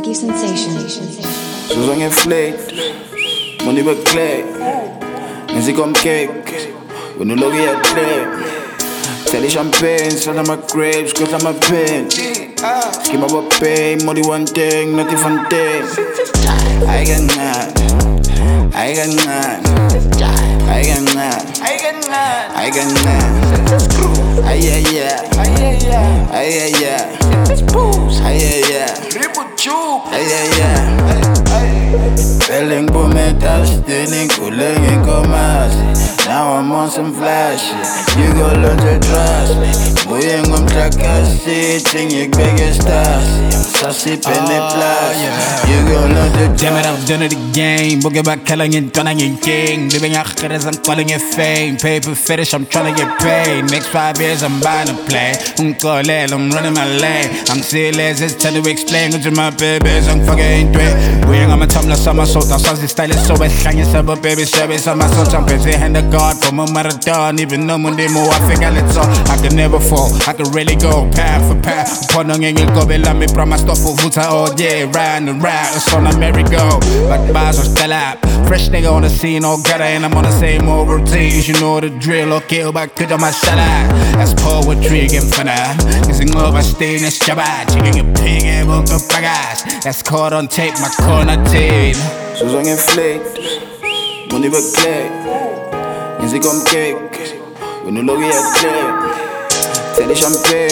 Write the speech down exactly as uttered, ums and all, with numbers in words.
Reggae Sensation. Zo zong je vleet, money bekleed. En ze komt cake, we nu lopen je trip. Stel die champagne, zet aan mijn grapes, kut aan mijn pen. Schip maar wat pain, money one thing, not even thing. I got none, I got none, I got none, I got none, I got none. Ay ay ay, ay ay ay, ay ay ay, ay ay ay. Feeling pumetas, stealing, cooling in commerce. Now I'm on some flash shit. You gon' learn to trust me. Boying on track I see, think you beg your stars. Sassy penny plus. You gon' learn to trust. Damn it, I've done it again. Boogie back, killing it, done it king. Living out here as I'm calling it fame. Paper fetish, I'm trying to get paid. Next five years, I'm buying a plane. I'm running my lane. I'm serious, it's time to explain. Go to my babies, I'm fucking three. Boying on my Tumblr, summer salt. I'm saucy stylist, so it's shiny, summer baby service. On my soul, I'm busy, hand the guard for my marathon. Even though when they move, I think I let all. I can never fall, I can really go path for path. Upon on any go, be let me promise stuff for food all day. Round and round, it's on a merry-go. But bars are still up. Fresh nigga on the scene, all gutter, and I'm on the same old routine. You know the drill, okay, back to the masala. That's poetry again for that. Kissing over stain, it's Shabbat. Chicken your pig, and won't go bagas. That's caught on tape, my corner team. Zo zong je vleet, money bekleed. En ze komt cake, we nu lopen je trip. Stel die champagne.